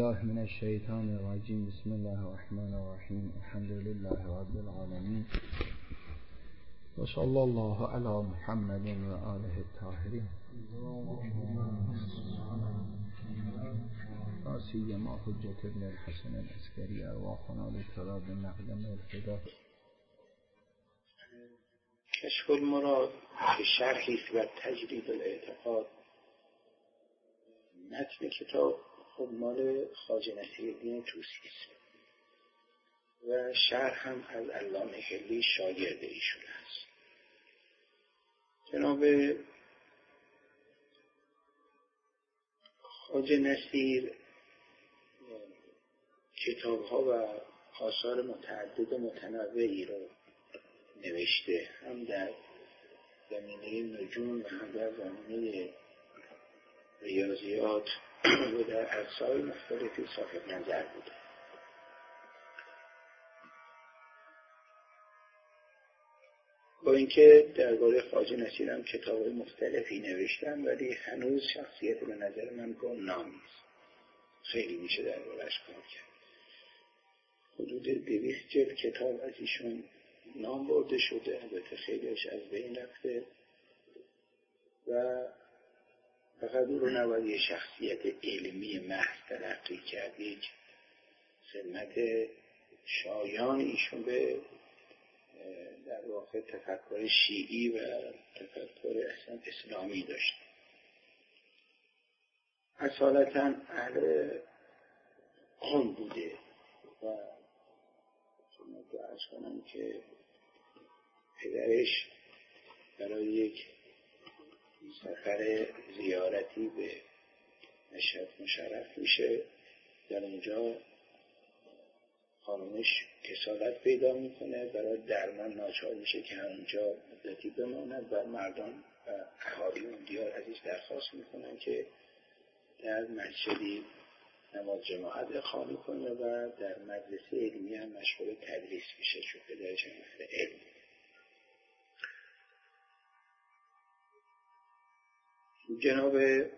بالله من الشیطان الرجیم. بسم الله الرحمن الرحیم. الحمد لله رب العالمین و صلی الله علی محمد و آله الطاهرین ناسی ما حجت ابن الحسن العسکری ارواحنا لتراب نقدم الفدا. کشف المراد به شرحی و تجدید الاعتقاد. متن کتاب خب مال خواجه نصیرالدین طوسی است و شرح هم از علامه حلی شاگرد ایشون است. جناب خواجه نصیر کتاب‌ها و آثار متعدد و متنوعی رو نوشته، هم در زمینه نجوم و هم در زمینه ریاضیات و در عرصه‌های مختلفی صاحب نظر بوده. با اینکه درباره خواجه نصیر هم کتاب‌های مختلفی نوشتم، ولی هنوز شخصیت به نظر من گمنامی است. خیلی میشه درباره‌اش کار کرد. حدود 200 جلد کتاب از ایشون نام برده شده، البته خیلیش از بین رفته و فقط او رو نباید یه شخصیت علمی محض تلقی کرد. یک خدمت شایان ایشون به در واقع تفکر شیعی و تفکر اصلا اسلامی داشت. اصالتا اهل قم بوده و شما ارز کنم که پدرش برای یک سفر زیارتی به مشهد مشرف میشه. در اونجا خانمش کسالت پیدا میکنه، برای درمان ناچار میشه که همونجا مدتی بماند و مردان و اهالی اون دیار ازش درخواست میکنن که در مسجدی نماز جماعت اقامه کنه و در مدرسه علمی هم مشغول تدریس میشه، چون پدرش هم اهل علم. جناب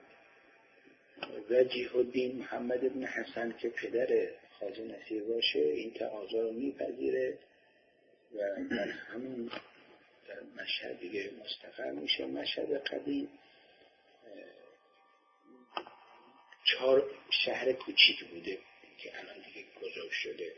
وجیه الدین محمد ابن حسن که پدر خواجه نصیر باشه این تقاضا رو میپذیره و در همون در مشهد دیگه مستقر میشه. مشهد قدیم 4 شهر کوچیک بوده که الان دیگه بزرگ شده.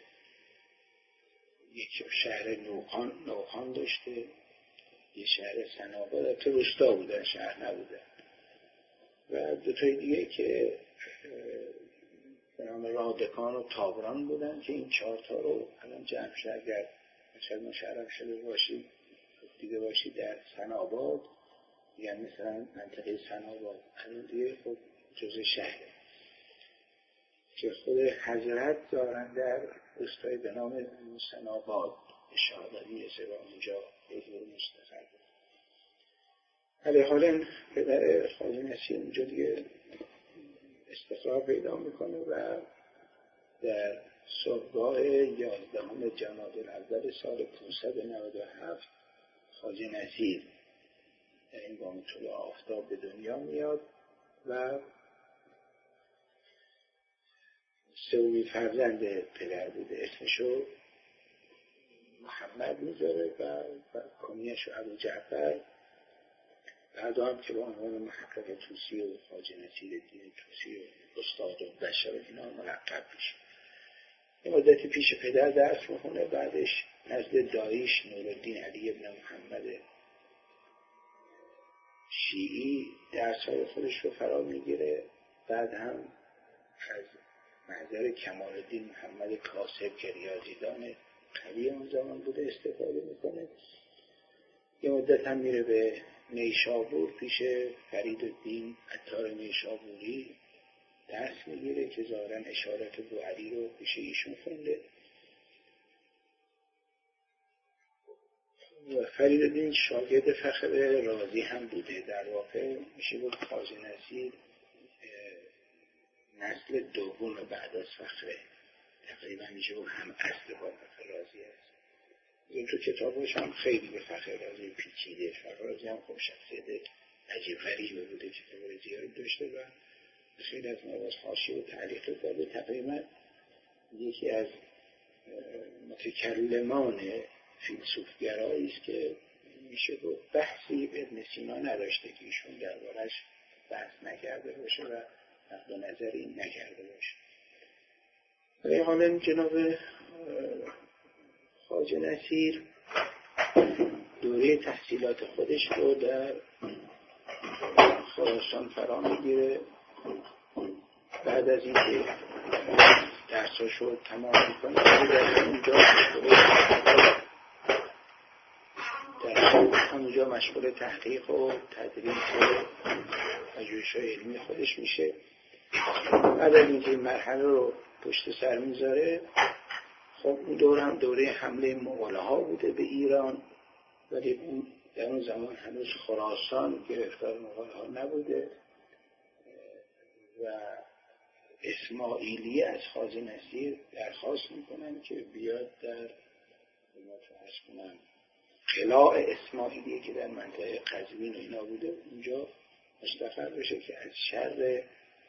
یک شهر نوخان داشته، یه شهر سناباد که روستا بودن، شهر نبودن، و 2 تای دیگه که به نام رادکان و تابران بودن که این 4 تا رو الان جمع شد. اگر مشهد مشرف شده باشید دیگه باشید در سناباد، یعنی مثلا منطقه سناباد الان دیگه خب جزء شهره که خود حضرت دارن در روستایی به نام سناباد شهادی سبا اونجا حضور مستقر بود. علی حالا پدر خواجه نصیر اونجا دیگه استقرار پیدا میکنه و در صبحگاه 11 جمادی الاول سال 597 خواجه نصیر در این بام طلوع آفتاب به دنیا میاد و 3مین فرزند پدر بوده. اسمشو محمد میذاره و کنیه‌شو ابو جعفر. بعد هم که با عنوان محقق طوسی و خواجه نصیرالدین طوسی و استاد و بشر اینا ملقب میشه. یه مدتی پیش پدر درس میخونه، بعدش نزد داییش نورالدین علی ابن محمد شیعی درس‌های خودش رو فرا میگیره. بعد هم از محضر کمال الدین محمد کاسب که ریاضیدان قوی اون زمان بوده استفاده میکنه. یه مدت هم میره به نیشابور پیش فریدالدین عطار نیشابوری درس میگیره که ظاهراً اشارات بوعلی رو پیش ایشون خونده. و فریدالدین شاگرد فخر رازی هم بوده. در واقع میشه گفت خواجه نصیر نسل دوم بعد از فخره، تقریبا میشه گفت هم اصل با فخر رازی است. این تو کتابش هم خیلی به فخر رازی پیچیده. فخر رازی هم خب شخصیت عجیب غریبه بوده که خبر زیادی داشته و خیلی از مواز حاشیه و تعلیق کرده، تقریبا یکی از متکلمان فیلسوفگرایی است که میشه گفت بحثی به ابن سینا نداشته که ایشون دربارش بحث نکرده باشه و نقد نظری نکرده باشه. ولی حالا جناب خواجه نصیر دوره تحصیلات خودش رو در خراسان فرا میگیره. بعد از اینکه درساشو تمام میکنه در همونجا مشغول تحقیق و تدریس و پژوهش‌های علمی خودش میشه. بعد از اینکه این مرحله رو پشت سر میذاره، خب اون دوره هم دوره حمله مغول‌ها بوده به ایران، ولی اون در اون زمان هنوز خراسان گرفتار مغول‌ها نبوده و اسماعیلی از خواجه نصیر درخواست میکنن که بیاد در قلاع اسماعیلی که در منطقه قزوین و اینا بوده اونجا مستقر بشه که از شر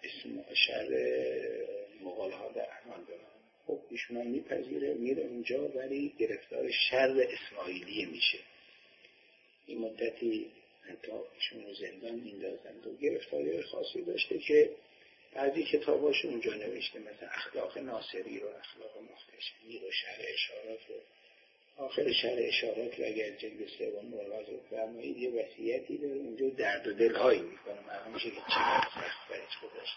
مغول‌ها در امان بمونه. خب ایشون هم میپذیره، میره اونجا، ولی گرفتار شر اسماعیلی میشه. این مدتی حتی ایشون رو زندان میندازند و گرفتاری خاصی داشته که بعضی کتاباش اونجا نوشته، مثلا اخلاق ناصری رو، اخلاق محتشمی رو، شرح اشارات رو. آخر شرح اشارات رو اگر جلد سوم ملاحظه فرمایید یه وصیتی داره اونجا درد و دلهایی میکنه، معلوم میشه که چقدر سخت برش گذاشته.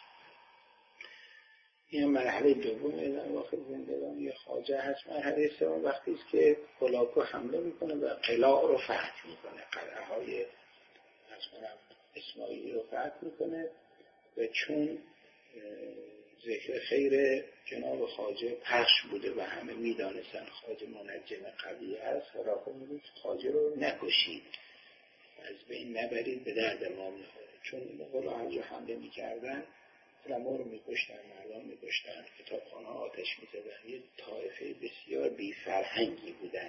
این مرحله دومه در واقع زندگانی خواجه هست. مرحله سوم وقتی است که هولاکو حمله میکنه و قلاع رو فتح میکنه، قلعه های اسماعیلی رو فتح میکنه و چون ذکر خیر جناب خواجه پخش بوده و همه میدانستن خواجه منجم قوی هست، هولاکو میگه خواجه رو نکشید، از بین نبرید، به درد ما میخوره. چون مغول هر جا حمله میکردن علما رو میکشتن، مردم میکشتن، کتابخانه آتش میزدن. یه طایفه بسیار بی فرهنگی بودن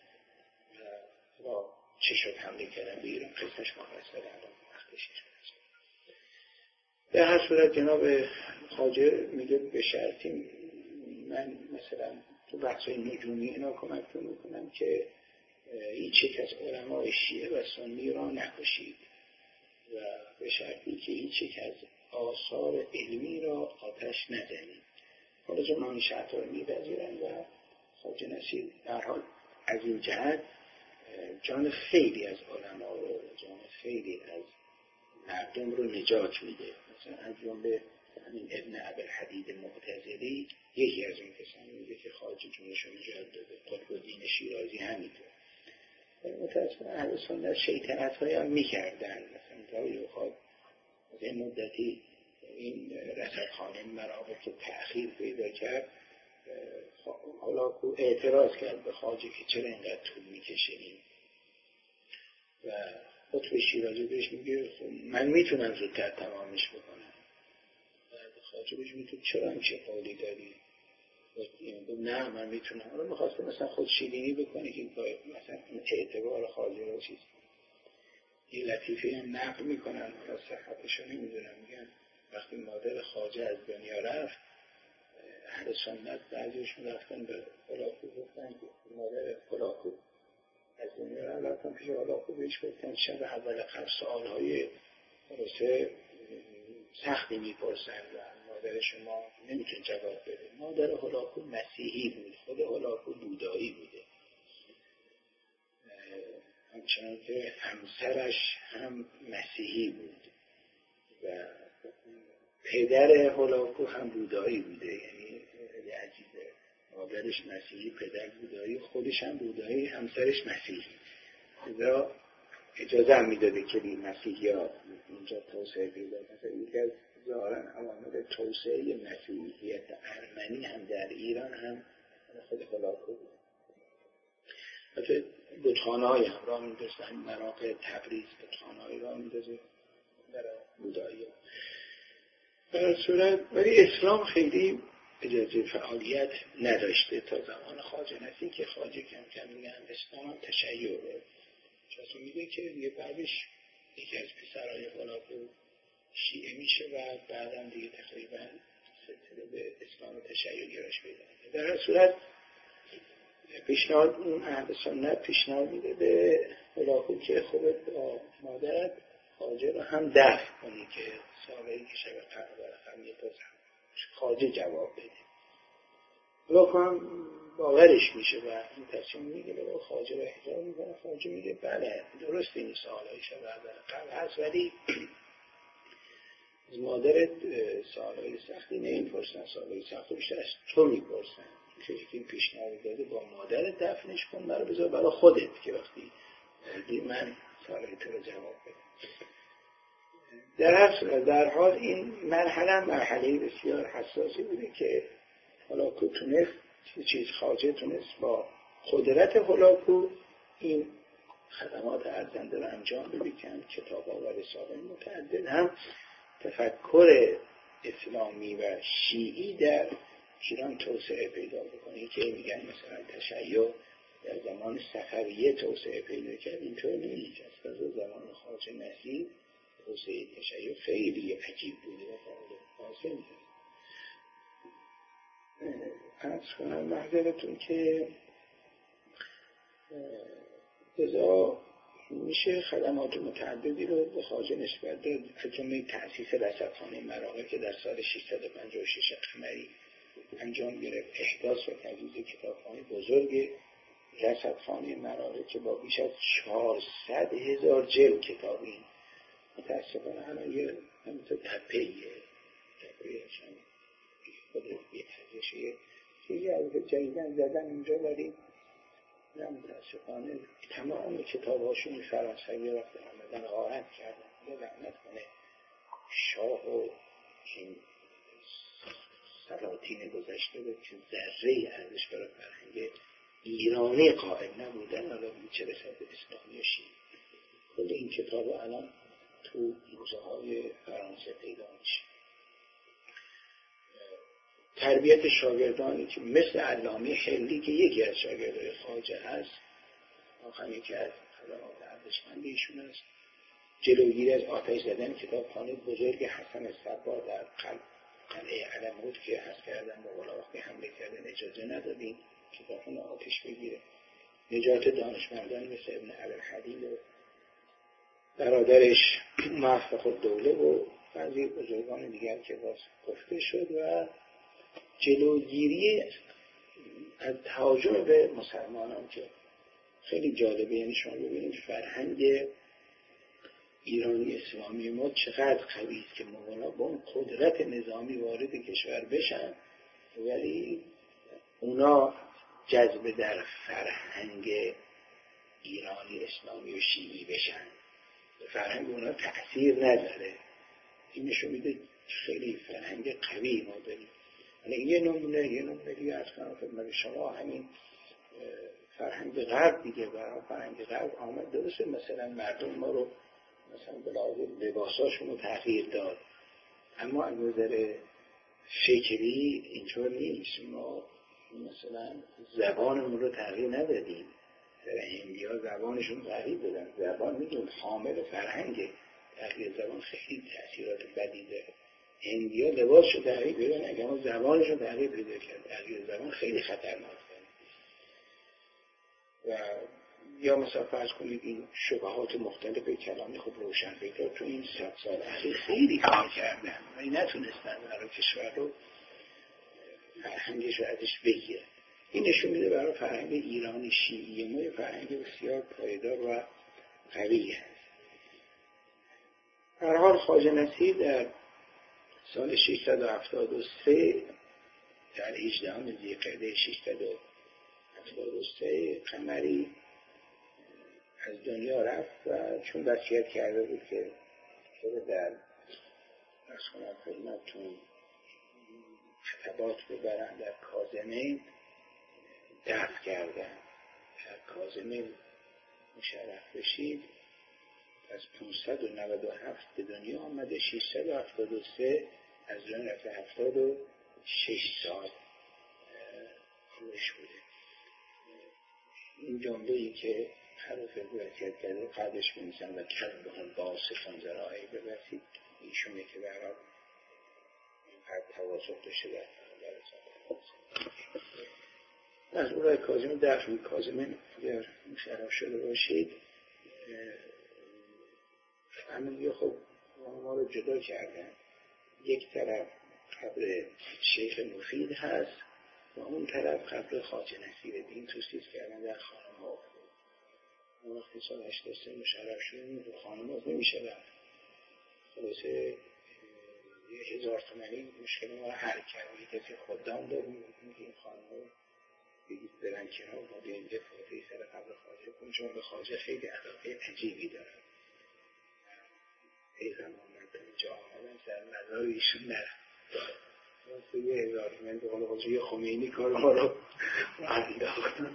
و چه شد حمله کردن به ایران، قصهش مفصل الان وقتش نیست. در هر صورت جناب خواجه میگه به شرطی من مثلا تو بحثای نجومی اینا کمکتون میکنم که هیچ یک از علمای شیعه و سنی را نکشید و به شرطی که هیچ یک از آثار علمی را آتش نزنید. حالا چون این شرط رو میپذیرن و خواجه نصیر در حال از این جهت جان خیلی از علما رو، جان خیلی از مردم رو نجات میده. مثلا از جمله همین ابن ابوالحدید معتزلی یکی از اون کسانی میده که خواجه جونش رو نجات داده. قطب‌الدین شیرازی همینطور. متأسفانه اهل سنت شیطنت‌هایی هم میکردن. مثلا گاهی اوقات از این مدتی این رصدخانه مراقب که تأخیر پیدا کرد، هولاکو اعتراض کرد به خواجه که چرا اینقدر طول میکشید و قطب شیرازی بهش میگه من میتونم زودتر تمامش بکنم. و خواجه بهش میگه چرا همچه قولی داری؟ نه من میتونم. حالا میخواسته مثلا خود شیرینی بکنه که مثلا اعتبار خواجه رو چیز. یه لطیفه هم نقل میکنن، حالا صحتشو نمیدونم، میگن وقتی مادر خواجه از دنیا رفت، اهل سنت بعضیشون رفتن به هولاکو گفتن که مادر هولاکو از دنیا رفتن پیش هولاکو بهش گفتن شب اول قبل سوالهای خلاصه سختی میپرسن و مادر شما نمیتون جواب بده. مادر هولاکو مسیحی بود، خود هولاکو بودایی بوده، همچنان که همسرش هم مسیحی بود و پدر هولاکو هم بودایی بوده. یعنی عجیبه، مادرش مسیحی، پدر بودایی، خودش هم بودایی، همسرش مسیحی. لذا اجازه هم میداده که این مسیحی ها اینجا توسعه پیدا کنه. یکی از ظاهرا عوامل توسعه مسیحیت ارمنی هم در ایران هم خود هولاکو بود. حتی بتخانه‌های هم راه می‌دازن، مناطق تبریز بتخانه‌های راه می‌دازه برای بودایی ها. در صورت ولی اسلام خیلی اجازه فعالیت نداشته تا زمان خواجه نصیر که خواجه کم کم میگن اسلام هم تشیعه. چون میگه که دیگه بعدش یکی از پسرای هولاکو شیعه میشه و بعدم دیگه تقریبا سلسله به اسلام تشیع گرایش پیدا میکنه. در هر صورت پیشنهاد اون اهل سنت پیشنهاد میده به هلاکو که خودت با مادرت خواجه رو هم دفن کنی که سالهایی که شب قرار هم میپرسن خواجه جواب بده. هلاکو هم باورش میشه و این تصمیم میگیره و خواجه رو احضار میکنه. خواجه میگه بله درست این سالهایی شب قرار هست ولی از مادرت سالهای سختی نمیپرسن، سالهای سختی بیشتر از تو میپرسن که این پیشنهاد داده با مادرت دفنش کن، مرا بذار برای خودت که وقتی من سالهای تو رو جواب بدم. در حال این مرحله بسیار حساسی بوده که هلاکو تونست خواجه تونست با قدرت هلاکو این خدمات ارزنده رو انجام بده که هم کتاب‌ها و رساله‌های متعدد هم تفکر اسلامی و شیعی در ایران توسعه پیدا بکنه که میگن مثلا تشیع در زمان صفویه توسعه پیدا کرد. اینطور نیست. از زمان خواجه نصیر توسعه تشیع خیلی عجیب بوده و قابل مقایسه نیست. عرض کنم معذرتون که لذا میشه خدمات متعددی رو به خواجه نسبت داد، از جمله تأسیس رصدخانه مراغه که در سال 656 قمری انجام گرفت، احداث و تجهیز کتابخانه بزرگ رصدخانه مراغه که با بیش از 400,000 جلد کتابی متاسفانه الان یه همینطور تپه‌ایه خود بی‌ارزشه، چیزی از جدیدن زدن اینجا ولی متاسفانه تمام کتاب‌هاشون فرانسوی وقت آمدن غارت کردن. یا لعنت کنه شاه و این سلاطین گذشته بود که ذره ارزش برای فرهنگ ایرانی قائل نبودن، حالا چه رسد اسلامی و شیعی. کل این کتاب الان تو موزه‌های فرانسه پیدا میشه. تربیت شاگردانی که مثل علامه حلی که یکی از شاگردای خواجه هست، آخر یکی از خدمات ارزشمند ایشون است. جلوگیری از آتش زدن کتابخانه بزرگ حسن صبا در قلعه علمود که هست کردن با بالا وقتی حمله کردن اجازه ندادین کتابخانه آتش بگیره. نجات دانشمندان مثل ابن ابوالحدید و برادرش موفق الدوله و بعضی بزرگان دیگر که باز گفته شد و جلوگیری از تهاجم به مسلمانان که خیلی جالبه. یعنی شما ببینید فرهنگ ایرانی اسلامی ما چقدر قوی است که مولانا با اون قدرت نظامی وارد کشور بشن ولی اونا جذب در فرهنگ ایرانی اسلامی و شیعی بشن، فرهنگ اونا تأثیر نداره. این نشون میده خیلی فرهنگ قوی ما داریم. یه نمونه دیگه از کنم خدمت شما همین فرهنگ غرب دیگه. برای فرهنگ غرب آمد درسته مثلا مردم ما رو مثلا به لحاظ لباساشون رو تغییر داد، اما از نظر فکری اینطور نیست. ما مثلا زبانمون رو تغییر ندادیم. هندی‌ها زبانشون تغییر دادن. زبان میدون حامل فرهنگ، تغییر زبان خیلی تأثیرات بدی داره. هندی‌ها لباسشو تغییر بدن اگه ما زبانشو تغییر پیدا کرد، تغییر زبان خیلی خطرناکه. و یا مثلا فرض کنید این شبهات مختلف کلامی خب روشن پیدا تو این 100 سال اخیر خیلی کار کردن ولی نتونستن برای کشور رو فرهنگش رو ازش بگیرن. این نشون میده برای فرهنگ ایرانی شیعی ما یه فرهنگ بسیار پایدار و قوی هست. هر حال خواجه نصیر در سال 673 در 18 ذی‌قعده 673 قمری از دنیا رفت و چون وصیت کرده بود که خود در رسول خدمتتون خطبات ببرن در کاظمین دفن کردن. در کاظمین مشرف بشید. از 597 به دنیا آمده، 673 از جان رفته 76 سال عمرش بوده. این جمله‌ای که حروف وصیت کرده قدش می‌نویسن و کلبهم باسطون ذرائع برسید ایشونه که برای اینقدر تواسط داشته در از اولای کاظم در روی کاظم اگر مشرف شده باشید همین خب ما رو جدا کردن. یک طرف قبر شیخ مفید هست و اون طرف قبر خواجه نصیر دین توسیز کردن در خانم ها. وقتی سال 83 مشرف شدیم تو خانم ها نمیشه رفت. خلاصه 1000 تومانی مشکل ما رو حل کرد. یک کسی خوددام داریم که این خانم ها بگید برن کنار ما بیاییم دفاعی سر قبر خواجه کنیم، چون به خواجه خیلی علاقه عجیبی دارن. ای زمان من تا اینجا آمدن سر مزار ایشون نرم. واسه 1000 تومانی به قول خواجه خمینی کار ما رو انداختن.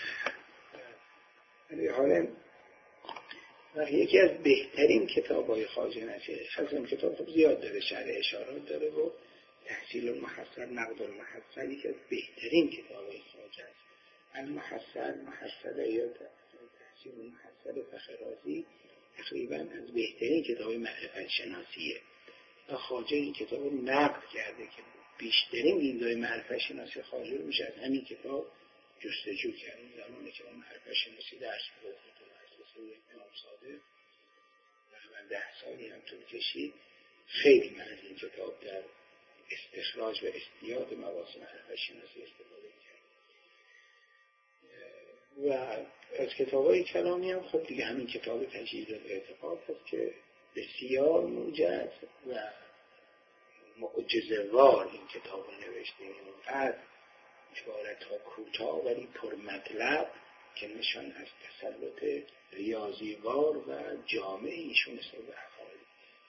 ولی حالا یکی از بهترین کتاب‌های خواجه نصیر، اصلا کتاب خب زیاد داره، شرح اشارات داره و تحصیل المحصل نقد المحصل یکی از بهترین کتاب‌های خواجه است. محصل یا تحصیل المحصل فخررازی تقریبا از بهترین کتاب‌های معرفت شناسیه و خواجه این کتاب رو نقد کرده که بیشترین دیدگاه معرفت شناسی خواجه رو میشه از همین کتاب جستجو کرد. اون زمانی که اون معرفت شناسی درس می‌خوند تو مؤسسه امام صادق تقریبا 10 سالی هم طول کشید. خیلی من از این کتاب در استخراج و استیاد مباحث معرفت شناسی استفاده کردم. و از کتاب‌های کلامی هم خب دیگه همین کتاب تجدید الاعتقاد هست که بسیار موجز و معجزه‌وار این کتاب رو نوشته. اینقدر عبارت‌ها کوتاه ولی پرمطلب که نشان از تسلط ریاضیوار و جامع ایشون نسبت به عقاید.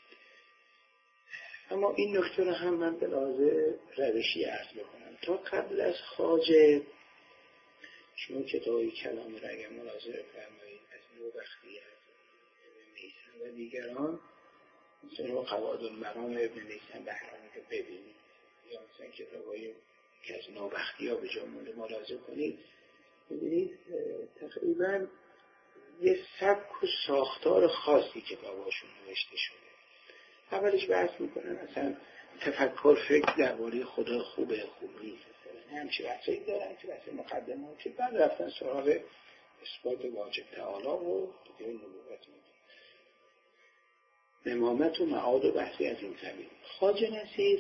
اما این نکته رو هم من به لحاظ روشی عرض بکنم. تا قبل از خواجه شما کتابی کلام رو اگر ملاحظه فرمایید از نوبختی، از ابن میثم و دیگران، مثلا قواعد المقام ابن میثم بهرانی رو ببینید یا مثلا کتابای که از نوبختی ها به جا مونده ملاحظه کنید، ببینید تقریبا یه سبک و ساختار خاصی کتاباشون نوشته شده. اولش بحث میکنن اصلا تفکر فکر درباره خدا خوبه خوب نیست، همچی بحثایی دارن که بحث مقدماتی، بعد رفتن سراغ اثبات واجب تعالی و دیگه نبوت امامت و معاد و بحثی از این قبیل. خواجه نصیر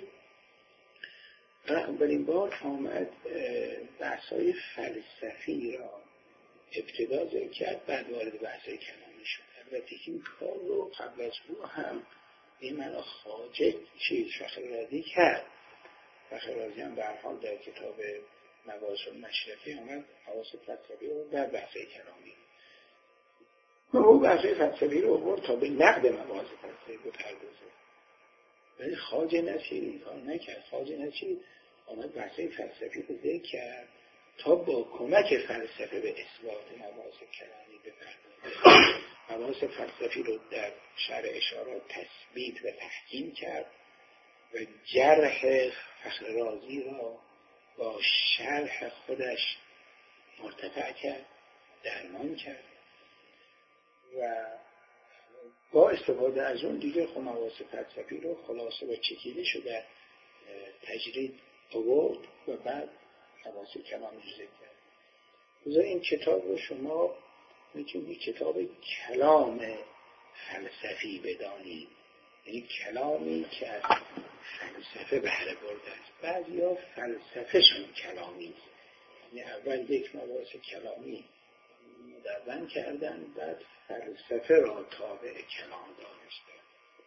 اولین بار آمد بحثای فلسفی را ابتدا ذکر کرد، بعد وارد بحثای کلامی شد. البته این کار رو قبل از او هم این معنا خواجه فخررازی کرد. فخررازی هم به هر حال در کتاب مباحث المشرفی آمد حواس فلسفی رو در بحثای کلامی و او بحثای فلسفی رو آورد تا به نقد مباحث فلسفی بپردازه. ولی خواجه نصیر این کار نکرد. خواجه نصیر آمد بحثای فلسفی رو ذکر کرد تا با کمک فلسفه به اثبات مباحث کلامی بپردازه. مباحث فلسفی رو در شرح اشارات تثبیت و تحکیم کرد و جرح فخررازی را با شرح خودش مرتفع کرد، درمان کرد و با استفاده از اون دیگه خب مباحث فلسفی رو خلاصه و چکیده شده تجرید آورد و بعد مباحث کلامی رو ذکر کرد. بذار این کتاب رو شما میتونید کتاب کلام فلسفی بدانید، یعنی کلامی که از فلسفه بهره برده است. بعضیا فلسفهشون کلامی است، یعنی اول یک مباحث کلامی مدون کردن بعد فلسفه را تابع کلام دانستن.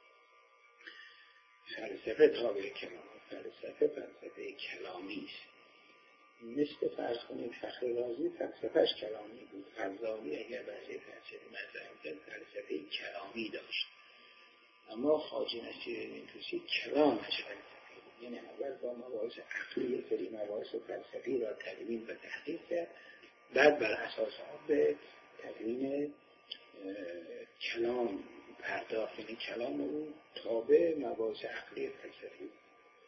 فلسفه تابع کلام، فلسفه کلامی است. مثل فرض کنید فخررازی فلسفهش کلامی بود، غزالی اگر بعضی فلسفه مذهب فلسفه کلامی داشت، اما خواجه نصیرالدین طوسی کلامش فلسفی بود. یعنی اول با مباحث عقلی سری مباحث فلسفی را تدوین و تحقیق کرد، بعد بر اساس آن به تدوین کلام پرداخت، یعنی کلام او تابع مباحث عقلی فلسفی بود.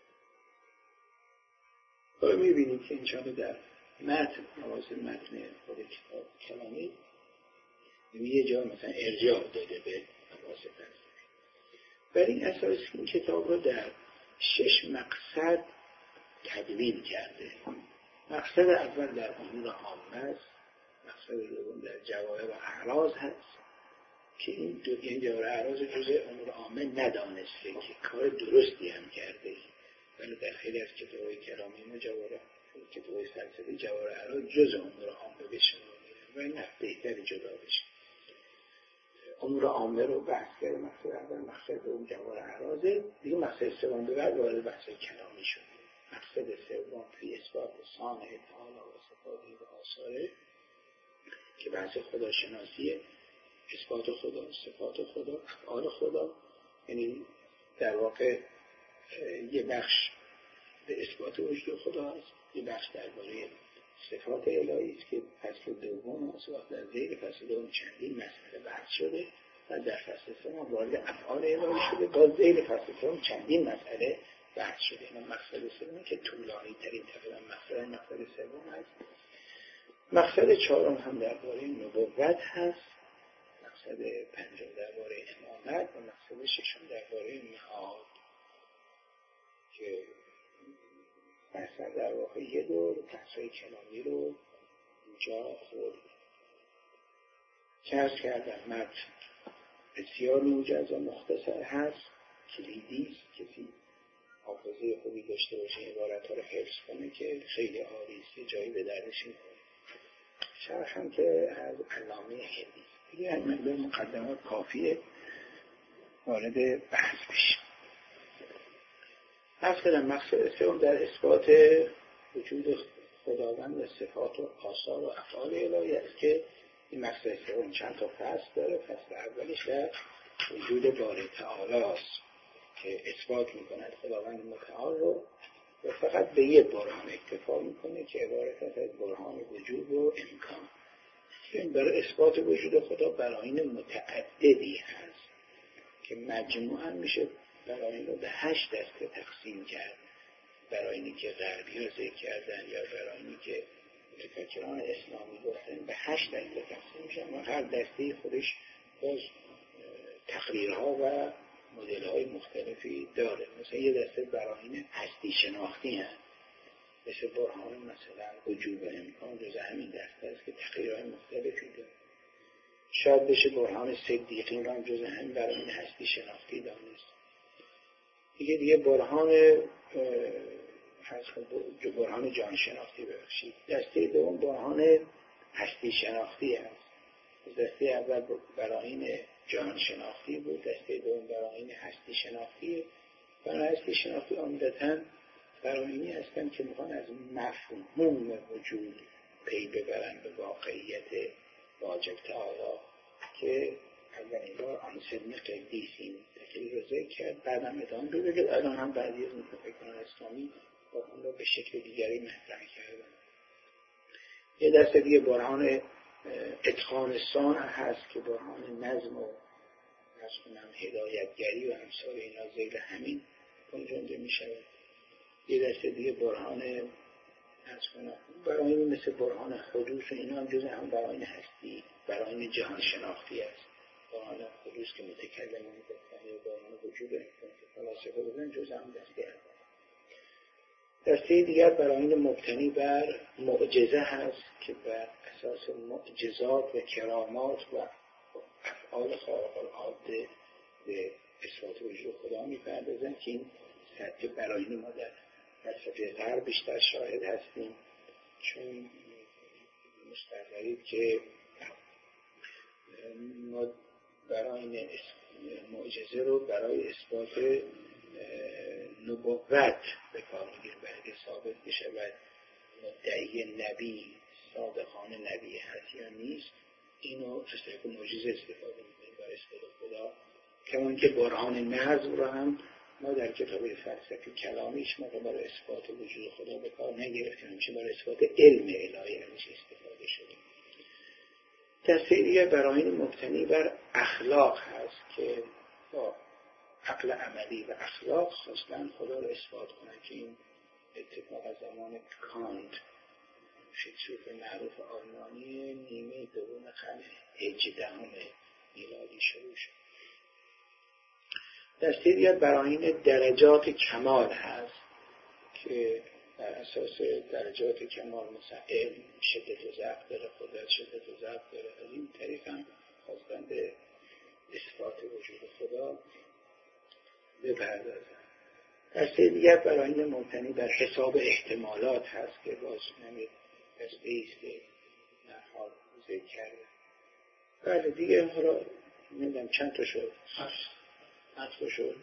حالا می‌بینید که انشاءالله در متن خود کتاب کلامی یه جا مثلا ارجاع داده به مباحث فلسفی. بر این اساس این کتاب رو در 6 مقصد تدوین کرده. مقصد اول در امور عامه است، مقصد دوم در جواهر و اعراض هست که این جواهر و اعراض جزء امور عامه ندانسته که کار درستی هم کرده، ولی در خیلی از کتاب‌های کلامی ما کتاب‌های فلسفی جواهر و اعراض جزء امور عامه بشه و نه بهتر جدا بشه. امور عامه رو بحث کرده، مقصد اول، مقصد دوم جواهر و اعراض، دیگه مقصد سوم به بعد وارد بحث کلامی شد. مقصد سوم فی اثبات صانع تعالی و صفاته و آثاره که بحث خداشناسیه، اثبات خدا، صفات خدا، افعال خدا، یعنی در واقع یه بخش به اثبات وجود خدا هست، یه بخش درباره صفات الهی است که فصل دوم است و در زیر فصل دوم چندین مسئله بحث شده و در فصل سوم وارد افعال الهی شده، باز زیر فصل سوم چندین مسئله بحث شده. این مقصد سوم که طولانی ترین تقریبا مقصد سوم هست. مقصد چهارم هم درباره نبوت هست، مقصد پنجم درباره امامت و مقصد ششم درباره معاد که مثلا در واقع یه دور بحث‌های کلامی رو اینجا خورد. چرس کردن متن بسیار موجز و مختصر هست، کلیدی است، کسی حافظه خوبی داشته باشه عبارت‌ها رو حفظ کنه که خیلی عالی است، جایی به دردش می‌خوره. شرح هم که از علامه هندی دیگه به مقدمات کافیه، وارد بحث بشیم. اصلا مقصد سوم در اثبات وجود خداوند و صفات و آثار و افعال الهی است که این مقصد سوم چند تا فصل داره. فصل اولیش در وجود باری تعالی است که اثبات می‌کند خداوند متعال رو و فقط به یه برهان اکتفا می‌کنه که عبارت از برهان وجود و امکان. این برای اثبات وجود خدا براهین متعددی هست که مجموعاً میشه براهین رو به 8 دسته تقسیم کرد. براهینی که غربی‌ها ذکر کردن یا براهینی که متفکران اسلامی گفتن به 8 دسته تقسیم میشن و هر دسته خودش باز تقریرها و مدل‌های مختلفی داره. مثلا یه دسته براهین هستی شناختی هست، مثل برهان مثلا وجود و امکان جز همین دسته است که تقریرهای مختلفی داره. شاید بشه برهان صدیقین را هم جز همین براهین هستی شناختی دانست. دیگه برهان جان شناختی ببخشید. دسته دوم برهان هستی شناختی است. دسته اول براهین جان شناختی بود، دسته دوم براهین هستی شناختی. برای هستی شناختی عمدتاً براهینی هستن که میخوان از مفهوم وجود پی ببرن به واقعیت واجب تعالی که اولین بار آنسلمی قدیس این تکلیف رو ذکر کرد، بعد هم ادامه بگید. الان هم بعضی از متفکران اسلامی با اون رو به شکل دیگری مطرح کردن. یه دسته دیگه برهان اتقان صانع هست که برهان نظم و هدایتگری و امثال اینا زیر همین گنجانده می شود. یه دسته دیگه برهان براهین مثل برهان حدوث و اینا هم جز هم براهین هستی، براهین جهان شناختی است. برهان حدوث که متکلمان گفتن یا برهان وجود امکان که فلاسفه بودن جز هم دسته اول. دسته دیگر براهین مبتنی بر معجزه هست که بر اساس معجزات و کرامات و افعال خارق العاده به اثبات وجود خدا می‌پردازن که این سطح براهین ما در فلسفه غرب بیشتر شاهد هستیم، چون مستقرید که ما براهین معجزه رو برای اثبات نبوت به کار میگیریم، برای ثابت بشه و مدعی نبی صادقانه نبی هست یا نیست، اینو از طریق معجزه استفاده میکنیم برای اثبات خدا. کمان که برهان نظم رو هم ما در کتاب فلسفی کلامیش ما برای اثبات وجود خدا به کار نگرفتیم، چه برای اثبات علم الهی همیشه استفاده شده. دسته دیگه براهین مبتنی بر اخلاق هست که با عقل عملی و اخلاق خواستن خدا رو اثبات کنن که این اتفاق از زمان کانت فیلسوف معروف آلمانی نیمه دوم قرن 18 میلادی شروع شد. دسته دیگر براهین درجات کمال هست که بر اساس درجات کمال مثلا علم شدت و ضعف داره، قدرت شدت و ضعف داره، از این طریق هم خواستن به اثبات وجود خدا بپردازن. دسته دیگر براهین مبتنی بر حساب احتمالات هست که باز نمید دسته ایست که در حال ذکر کرده. بله دیگه اینها را نمیدونم چند تا شد؟ 8 تا شد.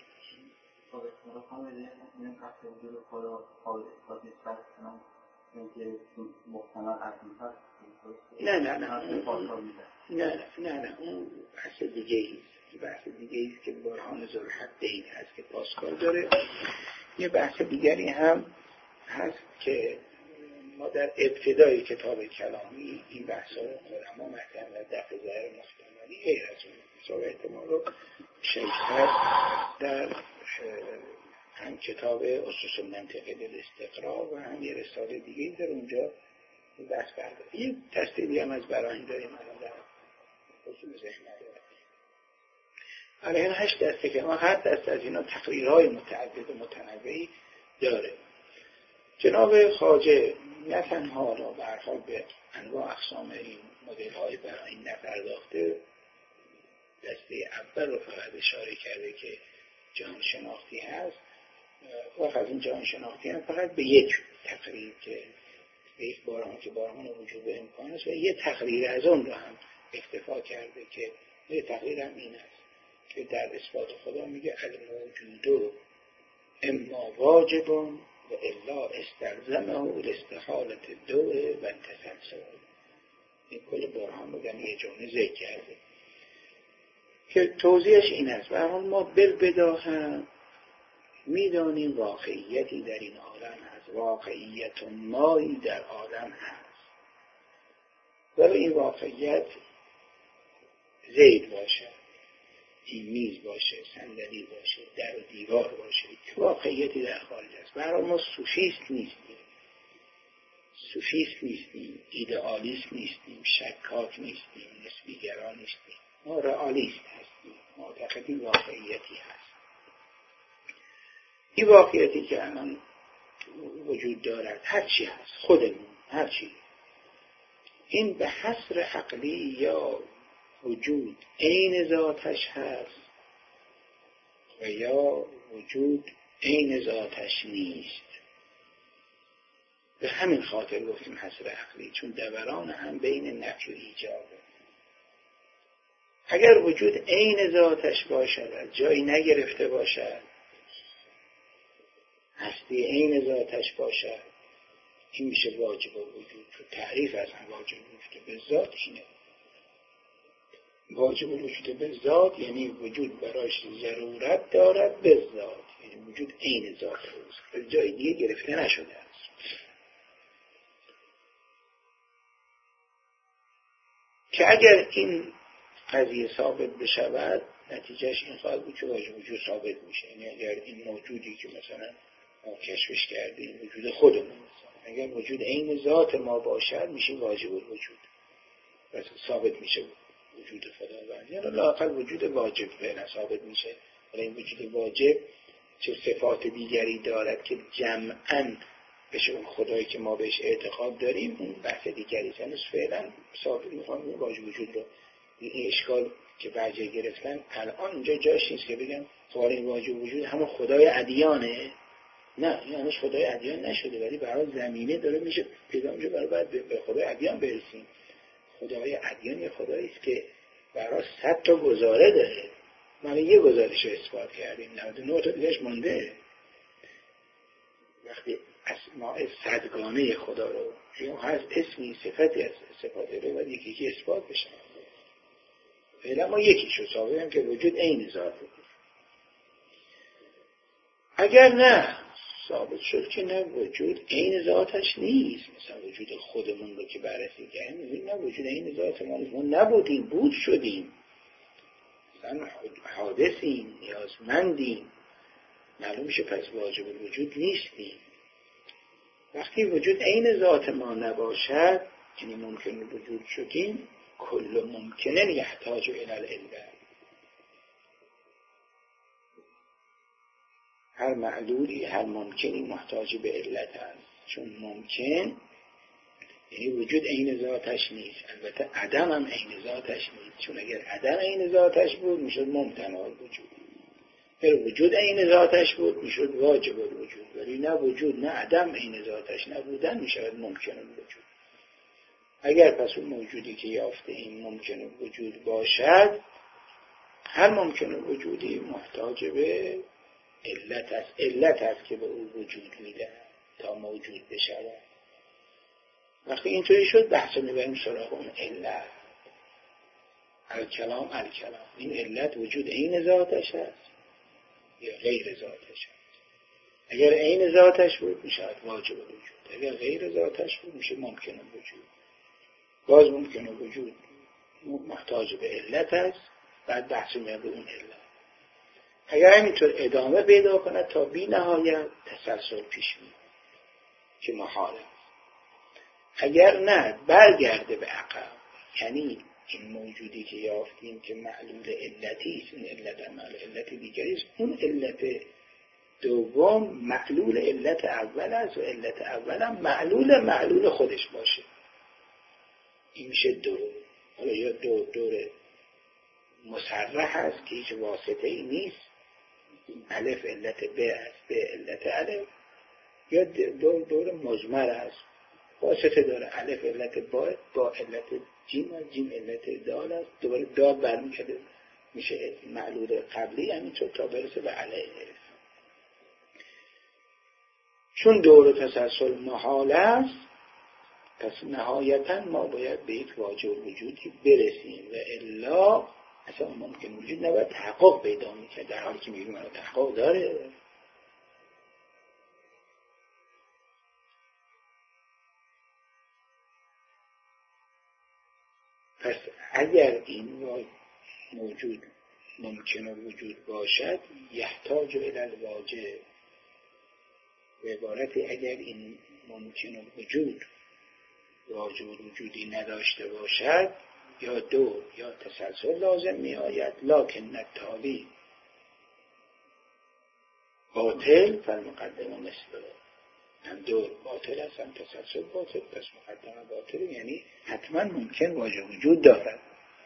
نه اون بحث دیگه ایست، بحث دیگه ایست که برهان ذوالحدین هست که پاسکال داره. یه بحث دیگری هم هست که ما در ابتدای کتاب کلامی این بحث رو علما مطرح و دفع ظاهر محتملی غیر از اون حساب احتمال رو شیخ‌تر در هم کتاب اسس المنطق للاستقراء و هم یه رساله دیگه در اونجا بحث کرده. یه دسته دیگه هم از براهین داریم الان در اصول ذهن نداره. الان 8 دسته که ما هر دسته از اینا تقریرهای متعدد و متنوعی داره. جناب خواجه نه تنها را به هر حال به انواع اقسام این مدل‌های براهین نپرداخته، دسته اول رو فقط اشاره کرده که جهان شناختی هست و از این جهان شناختی هم فقط به یک تقریر که به یک باران که باران وجود امکان است و یه تقریر از اون رو هم اکتفا کرده که یه تقریر هم این است که در اثبات خدا میگه الموجود اما واجب و الا استلزمه الاستحالة الدوء و التسلسل. این کل برهان رو یه جمله ذکر کرده که توضیحش این است. و ما بالبداهه میدانیم واقعیتی در این عالم هست، واقعیت مایی در عالم هست، ولی این واقعیت زید باشه، این میز باشه، صندلی باشه، در و دیوار باشه، واقعیتی در خارج است. برای ما سوفیست نیستیم، ایدئالیست نیستیم، شکاک نیستیم، نسبیگرا نیستیم، ما رئالیست هستیم، معتقدیم واقعیتی هست. این واقعیتی که الان وجود دارد هر چی هست، خودمون هر چی، این به حصر عقلی یا وجود عین ذاتش هست و یا وجود عین ذاتش نیست. به همین خاطر گفتیم حصر عقلی، چون دوران هم بین نفی و ایجابه. اگر وجود عین ذاتش باشد و جایی نگرفته باشد، هستی عین ذاتش باشد، این میشه واجب وجود. تو تعریف از هم واجب وجود به ذات اینه. واجب وجود به ذات یعنی وجود برایش ضرورت دارد به ذات، یعنی وجود عین ذات اوست، به جای دیگه گرفته نشده است. که اگر این قضیه ثابت بشود، نتیجهش این خواهد بود که واجب وجود ثابت میشه. یعنی اگر این موجودی که مثلا ما کشفش کردیم وجود خودمون، مثلا اگر وجود عین ذات ما باشد میشه واجب الوجود، پس ثابت میشه وجود خداوند. یعنی لااقل وجود واجب فعلا ثابت میشه. ولی این وجود واجب چه صفات دیگری دارد که جمعاً بشه اون خدایی که ما بهش اعتقاد داریم، اون بحث دیگری است. فعلا ثابت میخوام واجب وجود رو، این اشکال که برجه گرفتن الان اینجا جاش نیست که بگم سوال این واجب وجود همون خدای ادیانه. نه، این هنوز خدای ادیان نشده، ولی برای زمینه داره میشه پیدا میشه برای باید به خدای ادیان برسیم. خدای ادیان یه خدایی است که برای 100 تا گزاره داره. ما یه گزارش رو اثبات کردیم، 99 تا دیگهش مونده. وقتی اسماء صدگانه خدا رو این هست اسمی صفتی از صفات رو باید یکی اثبات بشه. فعلا ما یکیشو ثابت هم که وجود عین ذاته. اگر نه ثابت شد که نه وجود عین ذاتش نیست، مثلا وجود خودمون رو که بررسی کردیم می‌بینیم نه وجود عین ذات ما نیست، ما نبودیم بود شدیم، مثلا حادثیم، نیازمندیم، معلوم میشه پس واجب الوجود نیستیم. وقتی وجود عین ذات ما نباشد، یعنی ممکن وجود شدیم، کل ممکنه یحتاج الی العلم. هر معلولی، هر ممکنی محتاج به علت است. چون ممکن یعنی وجود عین ذاتش نیست، البته عدم هم عین ذاتش نیست، چون اگر عدم عین ذاتش بود میشد ممتنع الوجود، اگر وجود عین ذاتش بود میشد واجب الوجود، ولی نه وجود نه عدم عین ذاتش نبودن میشود ممکن الوجود. اگر پس اون موجودی که یافته این ممکن الوجود باشد، هر ممکن الوجودی محتاج به علت است که به او وجود میده تا موجود بشود. وقتی اینطوری شد بحث میبریم سراغ اون علت. الکلام این علت وجود عین ذاتش است یا غیر ذاتش است. اگر عین ذاتش بود میشه واجب الوجود، اگر غیر ذاتش بود میشه ممکن الوجود. باز ممکن الوجود محتاج به علت است، بعد بحث میبریم به اون علت. اگر همینطور ادامه پیدا کند تا بی نهایت تسلسل پیش میاد که محال است. اگر نه برگرده به عقب، یعنی این موجودی که یافتیم که معلول علتی است، این علت معلول علت دیگری است، اون علت دوم معلول علت اول است و علت اول هم معلول خودش باشه. این میشه دور. حالا یا دور مصرح است که هیچ واسطه ای نیست، الف علت ب است، ب علت الف، یا دور مضمر است، واسطه داره، الف علت با علت جیم است، جیم علت دال است، دوباره دال برمیگرده میشه معلول قبلی، همینطور تا برسه به علیه. چون دور و تسلسل محال است، پس نهایتا ما باید به یک واجب وجودی برسیم و الا اصلا ممکن وجود نباید تحقق پیدا میکرد، در حالی که میگیم الان تحقق داره. پس اگر این موجود ممکن وجود باشد یحتاج الی الواجب، به عبارتی اگر این ممکن وجود واجب وجودی نداشته باشد یا دور یا تسلسل لازم می آید، لکن التالی باطل فالمقدمه مثله. هم دور باطل است هم تسلسل باطل، پس مقدمه باطل، یعنی حتما ممکن واجب وجود دارد.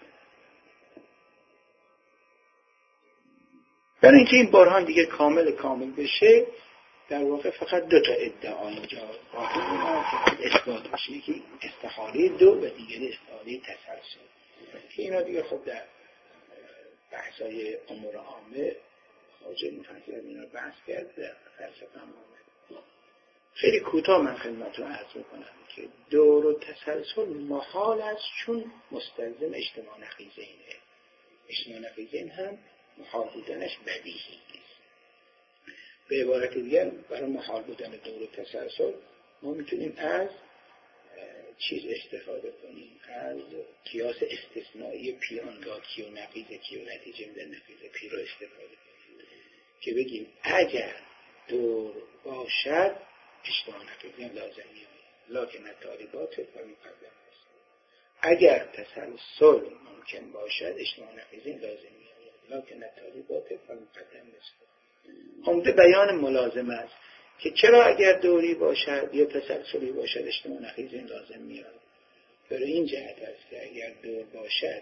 برای اینکه این برهان دیگه کامل بشه، در واقع فقط دو تا ادعا اینجا باقی میمونه که اثبات بشه، یکی استحاله دو و دیگری استحاله تسلسل، که اینا دیگه خب در بحثای امور عامه حاجه مفصل اینا بحث کرد، در فلسفه هم آمد. خیلی کوتاه من خدمتتون عرض میکنم که دور و تسلسل محال است، چون مستلزم اجتماع نقیضینه. اجتماع نقیضین هم محال بودنش بدیهی است. به عبارت دیگر برای محال بودن دور و تسلسل ما میتونیم از چیز استفاده کنیم، از قیاس استثنایی پی آنگاه کیو نقیض کیو نتیجه میده نقیض پی رو استفاده کنیم که بگیم اگر دور باشد اجتماع نقیضین لازم میاد، لکن التالی باطل و مقدم است. اگر تسلسل ممکن باشد اجتماع نقیضین لازم میاد، لکن التالی باطل و مقدم است. عمده بیان ملازم است که چرا اگر دوری باشد یا تسلسلی باشد اجتماع نقیضین لازم میاد. برای این جهت است که اگر دور باشد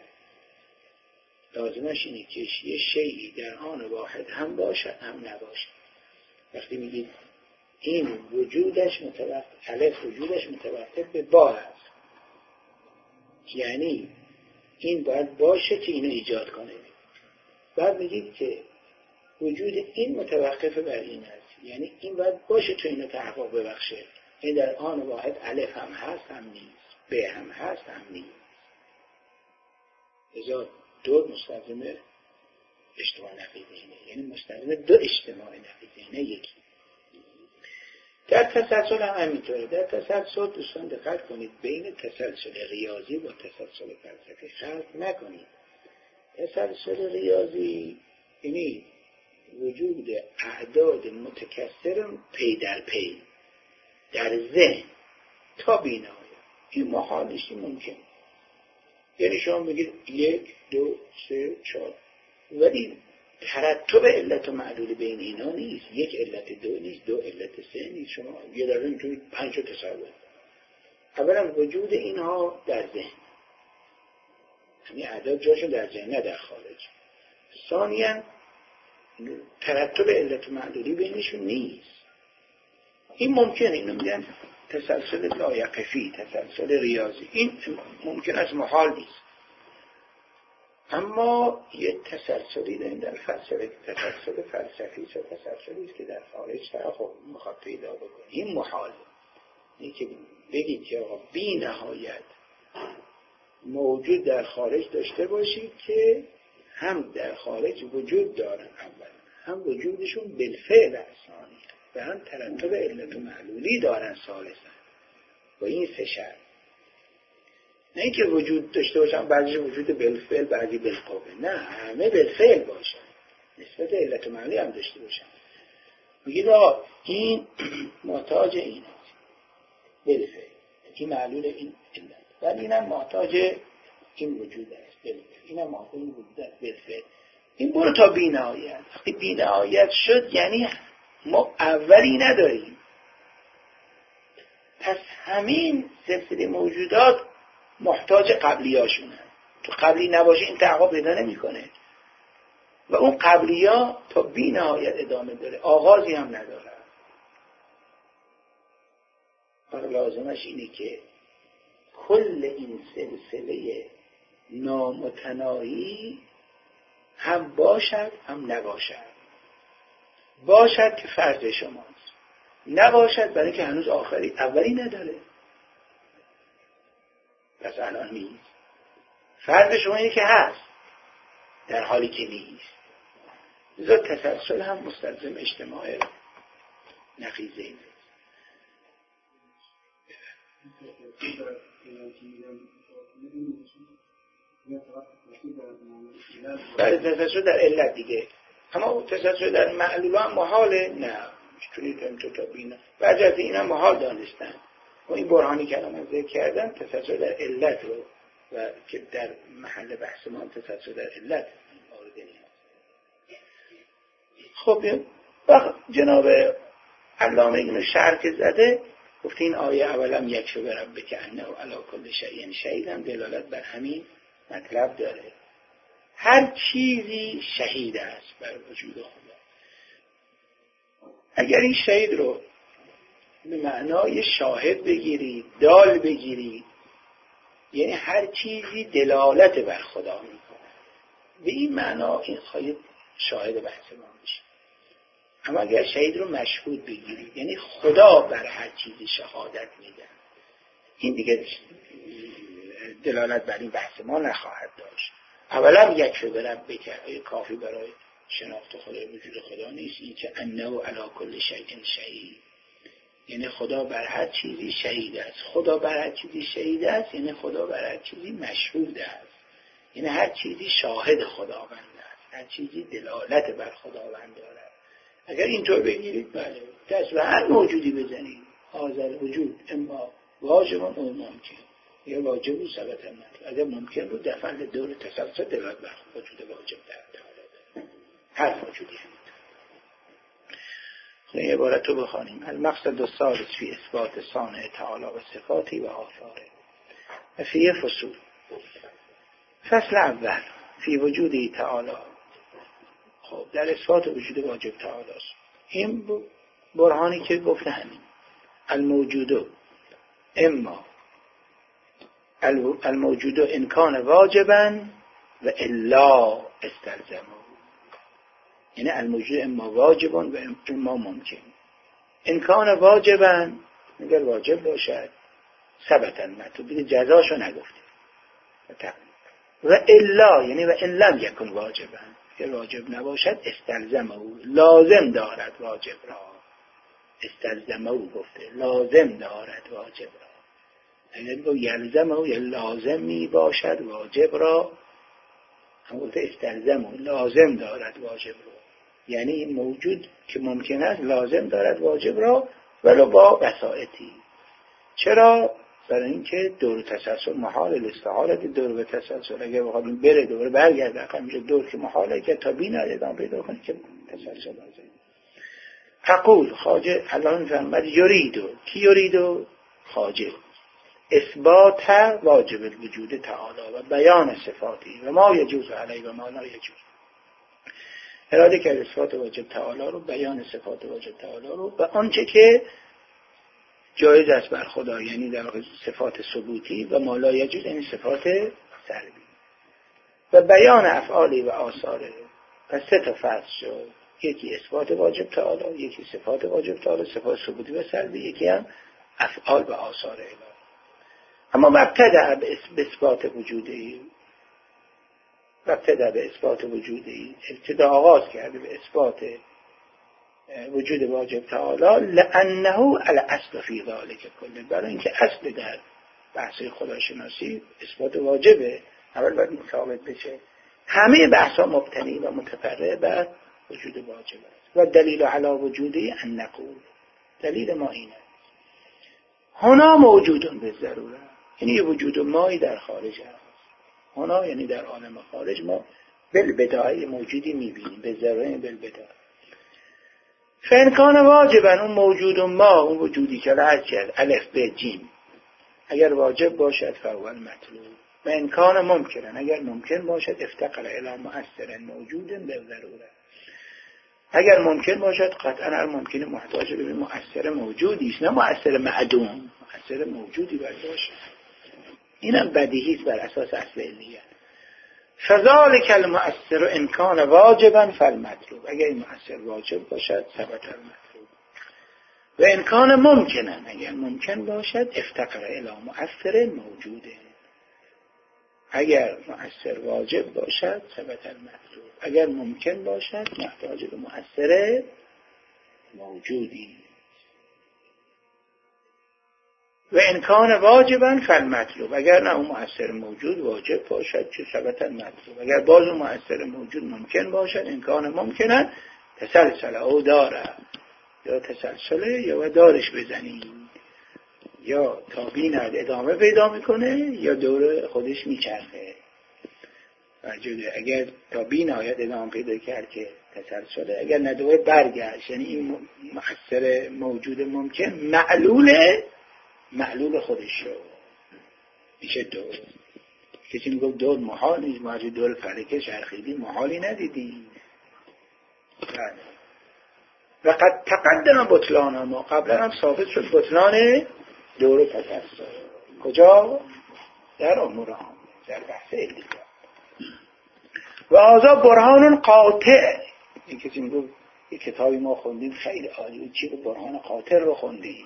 لازمش اینه که یه شیئی در آن واحد هم باشد هم نباشد. وقتی میگید این وجودش الف وجودش متوقف به با است، یعنی این باید باشه که اینو ایجاد کنه. بعد میگید که وجود این متوقف بر این است، یعنی این باید باشه تو اینو تحقق ببخشه. این در آن واحد الف هم هست هم نیست، ب هم هست هم نیست. لذا دو مستلزم اجتماع نقیضینه، یعنی مستلزم دو اجتماع نقیضینه یکی. در تسلسل هم همینطوره. در تسلسل دوستان دقت کنید، بین تسلسل ریاضی و تسلسل فلسفی خلط نکنید. تسلسل ریاضی یعنی وجود اعداد متکثر پی در پی در ذهن تا بی‌نهایت. این محال نیست، ممکن. یعنی شما بگید 1 2 3 4، ولی ترتب علت و معلول بین اینا نیست. یک علت دو نیست، دو علت سه نیست. شما یه داره میتونید 5 رو تصور. اولا وجود اینها در ذهن، یعنی اعداد جاشون در ذهن نه در خارج. ثانیاً ترتب علت و معلولی بینشون نیست. این ممکنه، اینو میگن تسلسل لایقفی، تسلسل ریاضی. این ممکن است، محال نیست. اما یه تسلسلی داریم در فلسفه، تسلسل فلسفی است، تسلسلی است که در خارج طرف میخواد پیدا بکنه. این محال. این که بگید که آقا بی نهایت موجود در خارج داشته باشید که هم در خارج وجود دارن، اول هم وجودشون بالفعل ثانی و هم ترتب علت و معلولی دارن ثالثا. و این سه شرط، نه اینکه وجود داشته باشن بعضی وجود بالفعل بعضی بالقوه، نه همه بالفعل باشن، نسبت علت و معلولی هم داشته باشن. میگید آقا این محتاج این است بالفعل، این معلول این علت، ولی اینم محتاج این وجود است بالفعل، اینم محتاج این وجود است بالفعل. این برو تا بی نهایت. وقتی بی نهایت شد یعنی ما اولی نداریم. پس همین سلسله موجودات محتاج قبلیاشونه. تو قبلی نباشه این تحقق پیدا نمیکنه و اون قبلیا تا بی نهایت ادامه داره، آغازی هم نداره. لازمش اینه که کل این سلسله نامتناهی هم باشد هم نباشد. باشد که فرض شماست، نباشد برای که هنوز اولی نداره. پس الان نیست. فرض شما اینه که هست در حالی که نیست. لذا تسلسل هم مستلزم اجتماع نقیضه این. برای تسلسل در علت دیگه، اما تسلسل در معلول هم محاله. نه میتونید همینطور تا بینا بعضی از این هم محال دانستن و این برهانی که الان ذکر کردن تسلسل در علت رو و که در محل بحث ما تسلسل در علت مورد نیاز. خب جناب علامه اینو شرح زده، گفت این آیه اولم یک رو برم بکنه و علی کل شیء شهید هم دلالت بر همین مطلب داره. هر چیزی شهید است بر وجود خدا. اگر این شهید رو به معنای شاهد بگیرید، دال بگیرید، یعنی هر چیزی دلالت بر خدا میکنه، به این معنا این خواهید شاهد بحث ما میشه. اما اگر شهید رو مشهود بگیرید، یعنی خدا بر هر چیزی شهادت میده، این دیگه دلالت بر این بحث ما نخواهد داشت. اولا یک رو برم بکر کافی برای شناخت خدا وجود خدا نیست. این که انه علی کل شیء شهید، یعنی خدا بر هر چیزی شهید است. خدا بر هر چیزی شهید است یعنی خدا بر هر چیزی مشهود است، یعنی هر چیزی شاهد خداوند است، هر چیزی دلالت بر خداوند دارد. اگر اینطور بگیرید بله، دست به هر موجودی بزنید، حاضر وجود اما واجب و ممکن یا واجب و ثبت مطلق. اگر ممکن رو دفعه دور تسلسل دلالت بر وجود واجب در تعالی هر موجودی هم. این عبارت رو بخوانیم. المقصد الثالث فی اثبات صانع تعالی و صفاتی و آثاره و فی فصول. فصل اول فی وجودی تعالی. خب در اثبات وجود واجب تعالی است. این برهانی که گفته همین الموجود اما الموجود انکان واجبا و الا استلزمه، یعنی الموجود اما واجب و اما ممکن. انکان واجبا اگر واجب باشد ثبتا مطلوب دیگه جزاشو نگفتیم. و الا یعنی و ان لم یکن واجبا، اگر واجب نباشد استلزمه، لازم دارد واجب را. استلزمه گفته لازم دارد واجب را. اگر گفت یلزمه یا لازم می باشد واجب را، هم گفته استلزمه لازم دارد واجب را، یعنی این موجود که ممکن است لازم دارد واجب را ولو با وسائطی. چرا؟ برای اینکه دور تسلسل محال الاستحاله دور به تسلسل، اگه بخواد این بره دوره برگرده همینجا دور که محاله که تا بین ادامه پیدا کنه که تسلسل لازم. اقول خواجه الان فرمود یریدو کی یریدو خواجه اثبات واجب الوجود تعالی و بیان صفاتی و ما یجوز علیه و ما لا یجوز. اراده کرد اثبات واجب تعالی رو، بیان صفات واجب تعالی رو و آنچه که جایز است بر خدا، یعنی در صفات ثبوتی و ما لا یجوز یعنی صفات سلبی، و بیان افعالی و آثاره. پس سه تا فصل شد، یکی اثبات واجب تعالی، یکی صفات واجب تعالی صفات ثبوتی و سلبی، یکی هم افعال و آثار الهی. اما مبتدأ به اثبات وجودی، مبتدأ به اثبات وجودی، ابتدا آغاز کرده به اثبات وجود واجب تعالی، لانه الاصل فی ذلک کله، برای اینکه اصل در بحث خداشناسی اثبات واجبه، اول باید ثابت بشه. همه بحثا مبتنی و متفرع بر وجود واجب است و دلیل علی وجودی ان نقول، دلیل ما اینه هنا موجودون به ضروره، یعنی وجود مایی در خارج هست. هنا یعنی در عالم خارج ما بالبدایه موجودی میبینیم، به ضروره بالبدایه. فانکان واجبن اون موجود ما، اون وجودی که رد کرد الف به جیم، اگر واجب باشد فاول مطلوب، و انکان ممکنن اگر ممکن باشد افتقر الی مؤثر موجود به ضروره، اگر ممکن باشد قطعا ممکن محتاج به مؤثر موجودی است، نه مؤثر معدوم، مؤثر موجودی باید باشه. اینم بدیهی است بر اساس اصل علیه. فذلک المؤثر ان کان واجبا فالمطلوب، اگر این مؤثر واجب باشد ثبت المطلوب، و ان کان ممکنا اگر ممکن باشد افتقر الی مؤثر موجوده، اگر مؤثر واجب باشد ثبت المطلوب، اگر ممکن باشد محتاج به مؤثر موجودی. و امکان واجبا فالمطلوب، اگر نه اون مؤثر موجود واجب باشد چه ثبت المطلوب، اگر باز اون مؤثر موجود ممکن باشد امکان ممکنه تسلسل او داره، یا تسلسله یا دارش بزنیم، یا تا بیند ادامه پیدا میکنه یا دور خودش میچرخه. اگر تا بینایت ادامه پیدا کرد که تسلسله، اگر ندوه برگشت، یعنی این مؤثر موجود ممکن معلول خودش رو میشه دور. کسی میگفت دور محال نیست، ما از دور فلکه چرخیدیم محالی ندیدیم. و قد تقدم بطلان ما، قبلا هم ثابت شد بطلان دور تسلسل. کجا؟ در امور هم، در بحث علیه. و آزا برهان قاطع، این کسی میگفت یه کتابی ما خوندیم خیلی عالی، چی برهان قاطع رو خوندیم.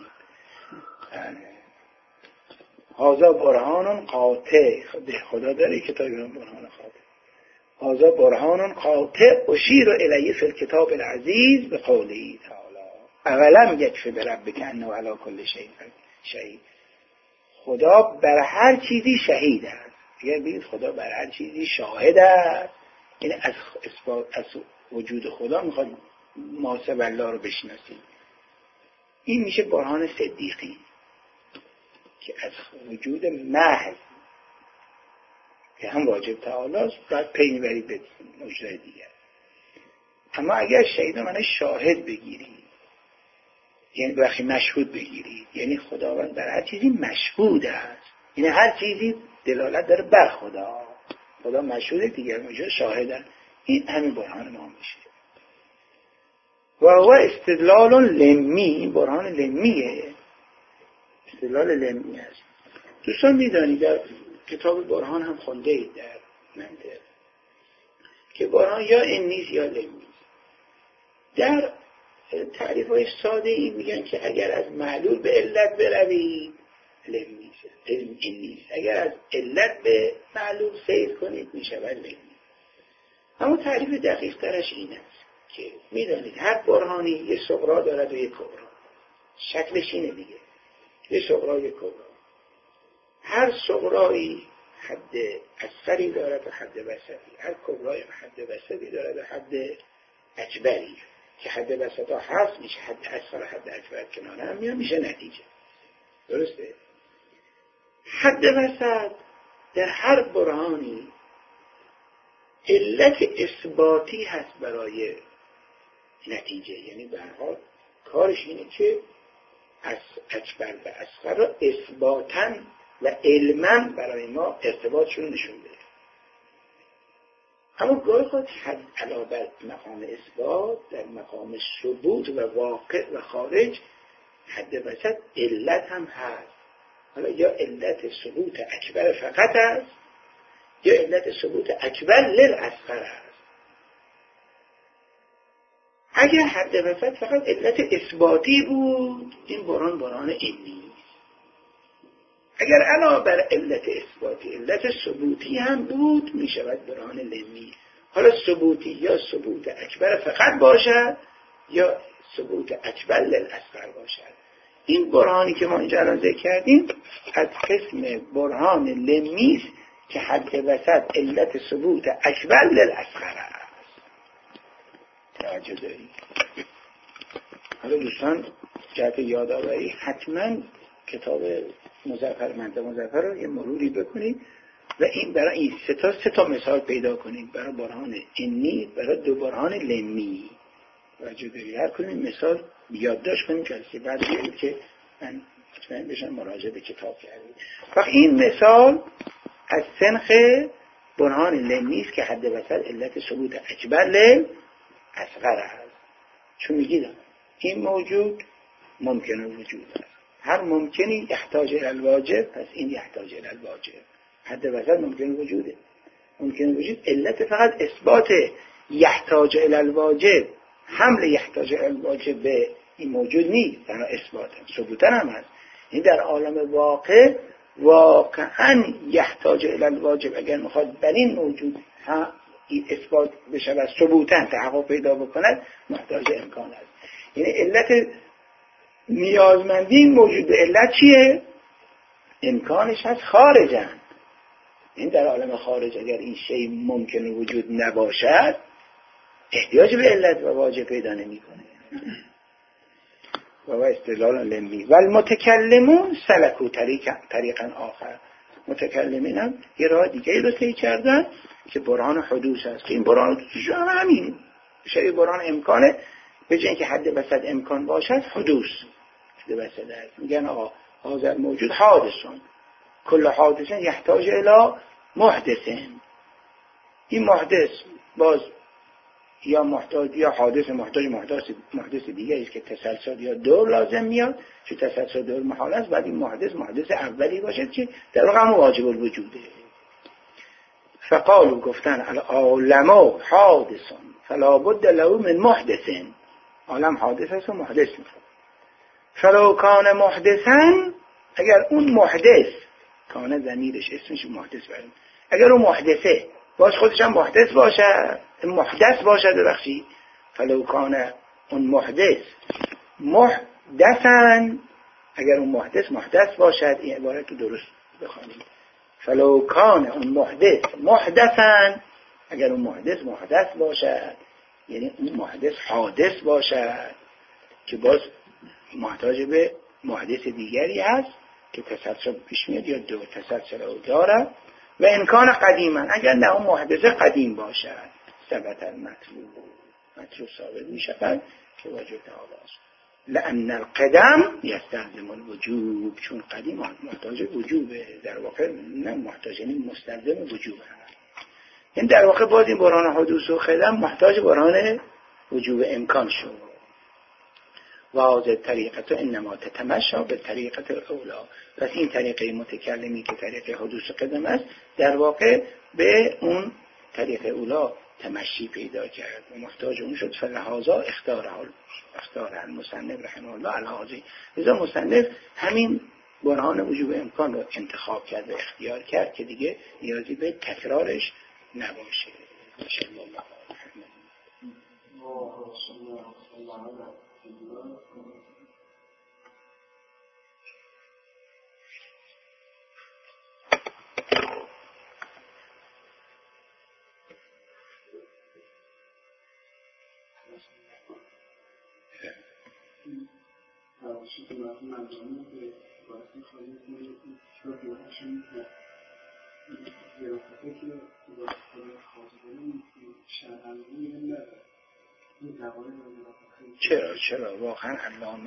آزا برهان قاطع، خدا داره کتابی رو برهان قاطع. آزا برهان قاطع اشیر الیه فی الکتاب العزیز به قوله تعالی اولم یکفی بربک انه علی کل شیء شهید. خدا بر هر چیزی شهید است. اگر بگید خدا بر هر چیزی شاهد است، این از وجود خدا میخواد محاسب الله رو بشناسید. این میشه برهان صدیقی که از وجود محض که هم واجب تعالی است باید پی میبرید به موجود دیگر. اما اگر شهید من شاهد بگیرید، یعنی وقتی مشهود بگیرید، یعنی خداوند بر هر چیزی مشهود است، یعنی هر چیزی دلالت داره بر خدا، خدا مشهوده دیگر موجود شاهدن، این همین برهان ما میشه. و هو استدلال لمی، این برهان لمیه، استدلال لمی است. دوستان میدانید در کتاب برهان هم خونده اید در منطق که برهان یا این نیست یا لمی. در تعریف های ساده ای میگن که اگر از معلول به علت بروید لمی این نیست، اگر از علت به معلول سیر کنید میشود لمی. اما تعریف دقیق ترش این است که میدانید هر برهانی یه صغرا دارد و یه کبرا، شکلش اینه دیگه، یه صغرا یه کبرا. هر صغرایی حد اصغری دارد و حد وسطی، هر کبرایی حد وسطی دارد و حد اکبری، که حد وسطا هست میشه حد اصغر و حد اکبر کنار هم میشه نتیجه. درسته؟ حد وسط در هر برهانی علت اثباتی هست برای نتیجه. یعنی به هر حال کارش اینه که از اکبر و اصغر را اثباتاً و علماً برای ما ارتباطشون نشون بده. اما گاهی خود حد علاوه بر مقام اثبات در مقام ثبوت و واقع و خارج حد وسط علت هم هست. حالا یا علت ثبوت اکبر فقط است یا علت ثبوت اکبر للاصغر است. اگر حد وسط فقط علت اثباتی بود این برهان علمی است. اگر علاوه بر علت اثباتی علت ثبوتی هم بود می شود برهان لمی. حالا ثبوتی یا ثبوت اکبر فقط باشد یا ثبوت اکبر للاصغر باشد. این برهانی که ما اینجا الان ذکر کردیم از قسم برهان لمی است که حد وسط علت ثبوت اکبر للاصغر است. توجه دارید؟ حالا دوستان جهت یادآوری حتما کتاب مظفر رو یه مروری بکنید و این برای این سه تا مثال پیدا کنید برای برهان عنی، برای دو برهان لمی. توجه دارید؟ هر کدوم مثال یادداشت کنید که بعد بگید که من مطمئن بشم مراجعه به کتاب کردید. وقت این مثال از سنخ برهان لمی است که حد وسط علت ثبوت اکبر للاصغر است. چون میگید این موجود ممکن وجود است. هر ممکنی یحتاج الی الواجب، پس این یحتاج الی الواجب. حد وسط ممکن وجوده. ممکن وجود علت فقط اثبات یحتاج الی الواجب، حمل یحتاج الی الواجب به این موجود نیست، تنها اثبات ثبوتن هم هست. این در عالم واقع واقعا یحتاج الی الواجب اگر میخواد بر این موجود اثبات بشه و ثبوتن تحقق پیدا بکند محتاج امکان است. یعنی علت نیازمندی موجود به علت چیه؟ امکانش هست خارجن. این در عالم خارج اگر این شی ممکن وجود نباشد احتیاج به علت و واجب پیدا نمی کنه. و استدلال لمی و المتکلمون سلکو طریقا آخر. متکلمین هم یه راه دیگه رو طی کردن که برهان حدوث است. این برهان حدوث هم همین شی برهان امکانه، به جای اینکه حد وسط امکان باشد حدوث حد وسط است. میگن آقا حاضر موجود حادثون، کل حادثن یحتاج الی محدثن. این محدث باز یا محتاج یا حادث محدث دیگه است که تسلسل یا دور لازم میاد، چون تسلسل دور محال است. بعد این محدث اولی باشد که در واقع واجب الوجوده. فقالو گفتن العالم حادثون فلا بد له من محدثن. عالم حادث است و محدث میخواد. فلو کان محدثن، اگر اون محدث کان ضمیرش اسمش محدث بریم، اگر اون محدثه باز خودش هم محدث باشد ببخشید. فلو کان اون محدثن، اگر اون محدث باشد، این عبارت رو درست بخوانید. فلو کان اون محدثن، اگر اون محدث باشد، یعنی اون محدث حادث باشد که باز محتاج به محدث دیگری هست که تسلسل پیش میاد یا دو تسلسل او داره. و امکان قدیما، اگر نه اون محدث قدیم باشد ثبت مطلوب ثابت می شود که واجب تعالی است. لأن القدم یستلزم الوجوب، چون قدیم محتاج وجوبه. در واقع نه محتاج، یعنی مستلزم وجوب هست. این در واقع باز این برهان حدوث و قدم محتاج برهان وجوب امکان شد. و هذه طریقت انما تتمشى به طریقت اولا. پس این طریقه متکلمی که طریقه حدوث قدم است در واقع به اون طریقه اولا تمشی پیدا کرد و محتاج اون شد. فلهذا اختار المصنف رحمه الله الهازی. لذا مصنف همین برهان وجوب امکان رو انتخاب کرد و اختیار کرد که دیگه نیازی به تکرارش نباشه. ماشاءالله. نشون میده زیافته که خود خاصه داریم شرعی نداره این زبانه رو چرا واقعا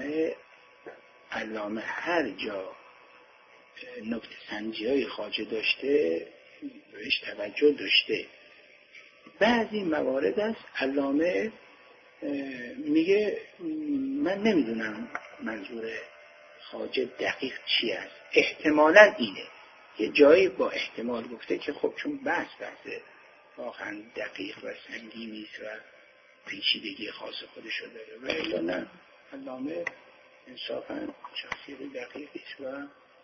علامه هر جا نکته سنجی های خواجه داشته بهش توجه داشته. بعضی موارد است علامه میگه من نمیدونم منظور خواجه دقیق چی است، احتمالاً اینه. یه جایی با احتمال گفته که خب چون بحث واقعا دقیق و سنگینی است و پیچیدگی خاص خودشو داره، و الا نه علامه انصافاً شخصیت دقیقی است و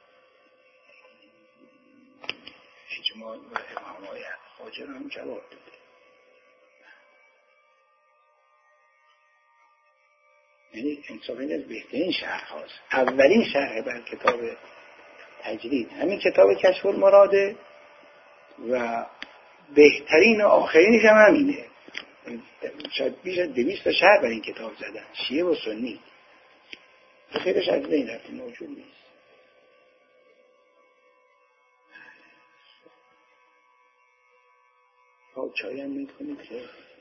اجمال و ابهام‌های خواجه رو هم جواب داده. یعنی انصافاً از بهترین شرح هاست. اولین شرح بر کتاب تجرید همین کتاب کشف المراده و بهترین و آخرینش هم همینه. شاید بیش از 200 شرح بر این کتاب زدن، شیعه و سنی. خیلیش از بین رفته، موجود نیست. چای هم میکنید که